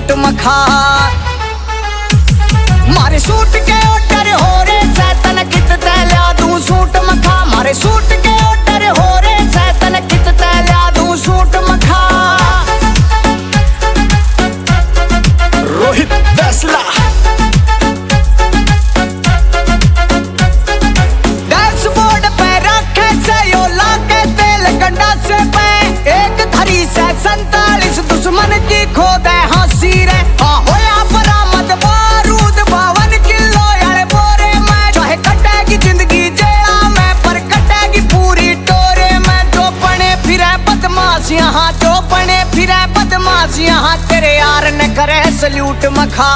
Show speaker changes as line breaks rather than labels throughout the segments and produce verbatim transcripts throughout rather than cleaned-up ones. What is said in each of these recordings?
Salute मखा। मारे suit के ऑर्डर हो रे सैतन कित तैला दूं सूट मखा। मारे सूट के ऑर्डर हो रे सैतन कित तैला दूं सूट मखा। रोहित फैसला डैशबोर्ड पे रखे से यो लाके तेल गंडा से पे एक धरी से सैतालीस दुश्मन की खोदे हंसी रे। हाँ होया बरामद बारूद बावन किलो यारे बोरे में। चाहे कटेगी जिंदगी जेला में पर कटेगी पूरी टोरे में। जो बने फिरे बदमाश यहाँ जो बने फिरे बदमाश यहाँ तेरे यार ने करे सल्यूट मखा।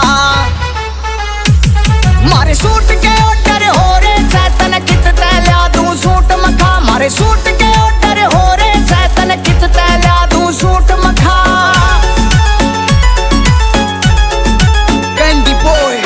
मारे सूट के ऑर्डर हो रे सैतन कित तैला दूं सूट मखा। मारे सूट के ऑर्डर हो रे सैतन कित तैला दूं सूट मखा। कैंडी बॉय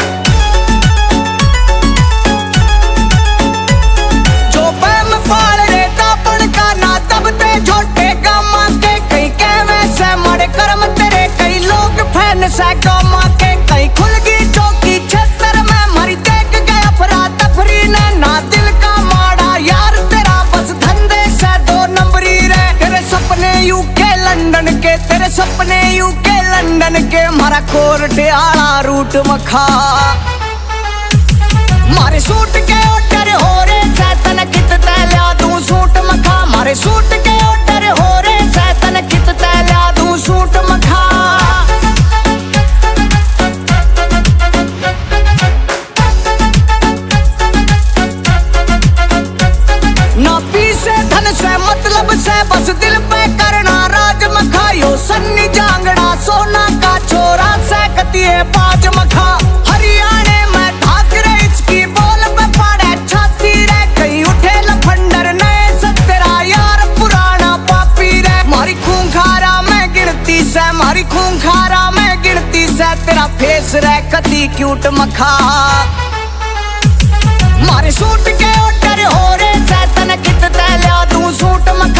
जो पैम पाल रे दापण का ना दबते झोटे गामा के। कई कहवे से मरे कर्म तेरे कई लोग फैन से गामा के। कई खुल गई चौकी छत्तर में मरी देख गए अफरा तफरी ने। ना दिल का माड़ा यार तेरा बस धंधे से दो नंबरी रे। तेरे सपने यूके लंदन के तेरे सपने यूके लंदन के। मारा कोर्ट आला रूट मखा। मारे सूट के ऑर्डर हो रे सैतन कित तैला दूं सूट मखा। मारे सूट के ऑर्डर हो रे सैतन कित तैला दूं सूट मखा। ना पीसे धन से मतलब से बस दिल पे करना राज मखा। यो सन्नी जांगड़ा सोना का छोरा से कतिए पाज मखा। हरियाणे में ठाकरे इसकी बोल पे पड़े छाती रे। कहीं उठे लफंडर नए सतरा यार पुराना पापी रे। मारी खूंखारा में गिनती से मारी खूंखारा में गिनती से तेरा फेस रे कति क्यूट मखा। मारे सूट के ऑर्डर हो रे सैतन कित तैला दूं सूट मखा।